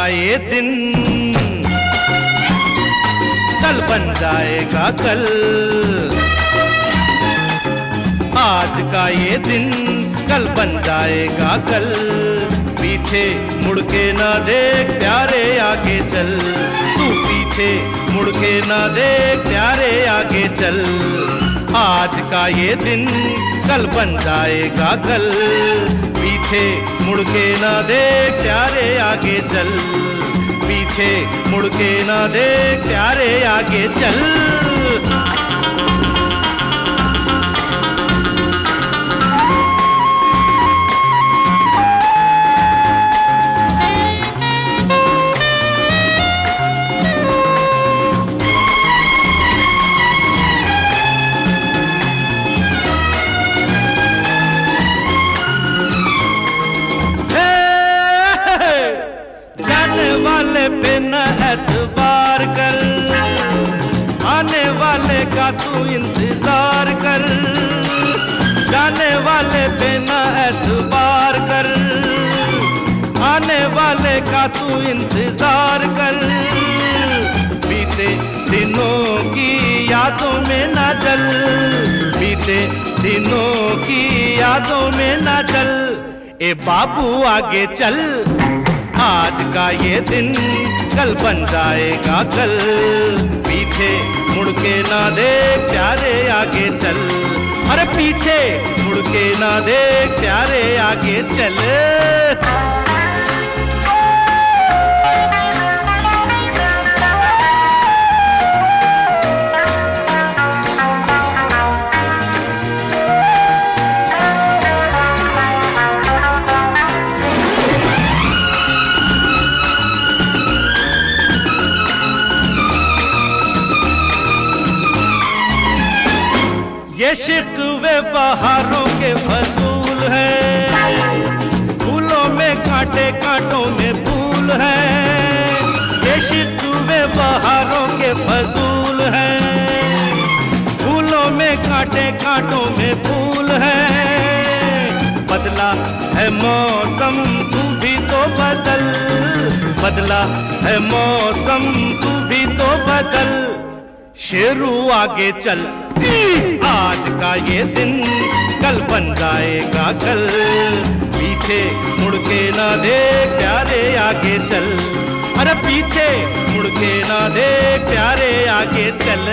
का ये दिन कल बन जाएगा कल, आज का ये दिन कल बन जाएगा कल। पीछे मुड़ के ना देख प्यारे आगे चल, तू पीछे मुड़ के ना देख प्यारे आगे चल। आज का ये दिन कल बन जाएगा कल, पीछे मुड़ के ना देख प्यारे आगे चल, पीछे मुड़ के ना देख प्यारे आगे चल। जाने वाले पे न एतबार कर, आने वाले का तू इंतजार कर। जाने वाले पे न एतबार कर, आने वाले का तू इंतजार कर। बीते दिनों की यादों में ना जल, बीते दिनों की यादों में ना जल। ए बाबू आगे चल, आज का ये दिन कल बन जाएगा कल। पीछे मुड़ के ना देख प्यारे आगे चल, अरे पीछे मुड़ के ना देख प्यारे आगे चल। ये शिकवे बहारों के फसूल है, फूलों में कांटे कांटों में फूल है। ये शिकवे बहारों के फसूल है, फूलों में कांटे कांटों में फूल है। बदला है मौसम तू भी तो बदल, बदला है मौसम तू भी तो बदल। शेरू आगे चल, आज का ये दिन कल बन जाएगा कल। पीछे मुड़ के ना देख प्यारे आगे चल, अरे पीछे मुड़ के ना देख प्यारे आगे चल।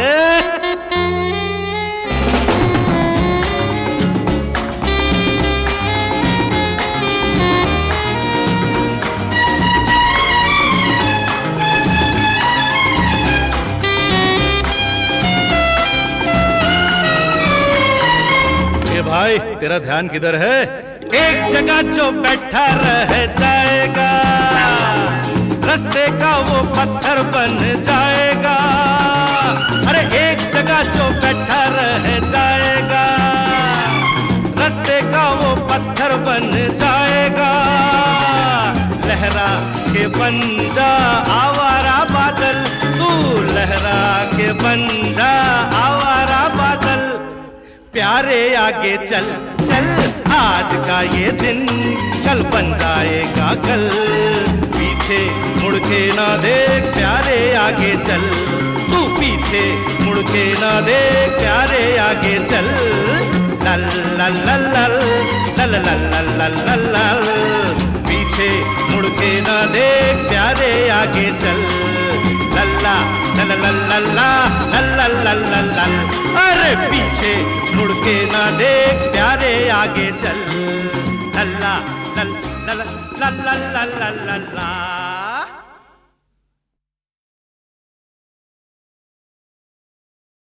भाई तेरा ध्यान किधर है? एक जगह जो बैठा रह जाएगा, रास्ते का वो पत्थर बन जाएगा। अरे एक जगह जो बैठा रह जाएगा, रास्ते का वो पत्थर बन जाएगा। लहरा के बन जा आवारा बादल, तू लहरा के बन जा आवारा बादल। प्यारे आगे चल चल, आज का ये दिन कल बन जाएगा कल। पीछे मुड़ के ना देख प्यारे आगे चल, तू पीछे मुड़ के ना देख प्यारे आगे चल। लल लल लल लल लल लल लल लल, पीछे मुड़ के ना देख प्यारे आगे चल। लल्ला लल लल लल्ला लल लल लल, अरे पीछे मुड़ के ना देख प्यारे आगे चल। लल्ला लल लल लल लल लल लल।